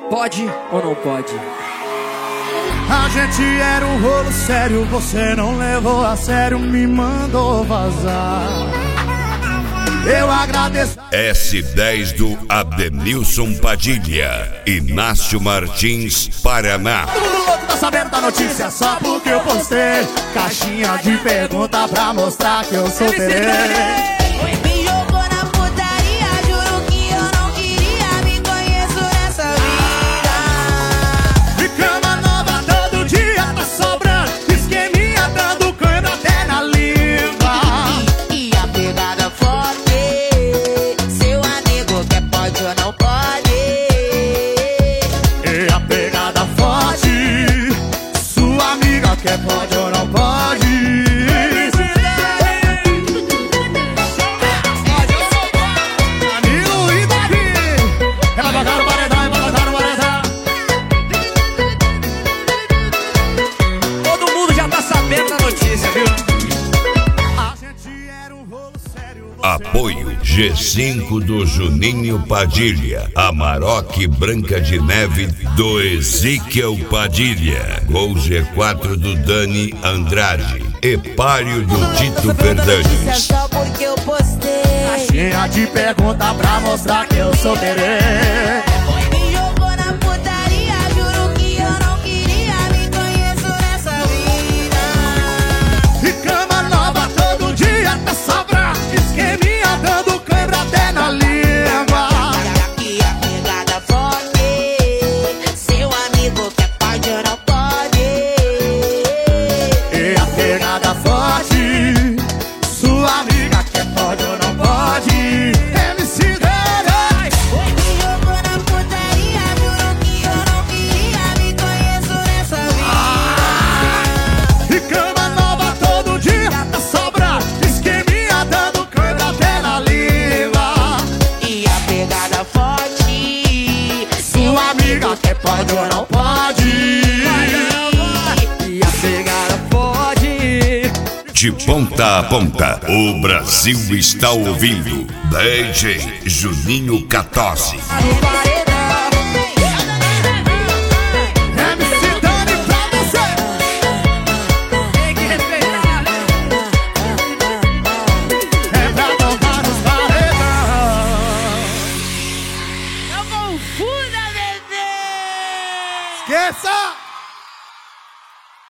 Pode ou não pode? A gente era um rolo sério, você não levou a sério, me mandou vazar. Eu agradeço. S10 do Ademilson Padilha, Inácio Martins, Paraná. Todo mundo louco tá sabendo da notícia só porque eu postei caixinha de pergunta pra mostrar que eu sou terei. Quer pode ou não pode? Amigo e daqui. Ela botar no paredão, ela botar no paredão. Todo mundo já tá sabendo da notícia, viu? A gente era um rolo sério. Apoio G5 do Juninho Padilha, Amarok Branca de Neve do Ezequiel Padilha, Gol G4 do Dani Andrade, Epário do Tito Fernandes. Só porque eu postei Caixinha de pergunta pra mostrar que eu sou terei. me jogou na putaria, juro que eu não queria, me conheço nessa vida. E cama nova todo dia tá sobra, esqueminha dando câimbra até na língua. Aqui a pegada forte, seu amigo quer pode ou não pode. E a pegada forte, sua amiga quer pode ou não pode. MC Dani. Me jogou na putaria, juro que eu não queria, me conheço nessa vida. E cama nova todo dia tá sobra, esqueminha dando câimbra até na língua. E a pegada forte, Sua amiga quer pode ou não pode. E a pegada pode. De ponta a ponta, o Brasil está ouvindo. DJ Juninho Catossi. No paredão.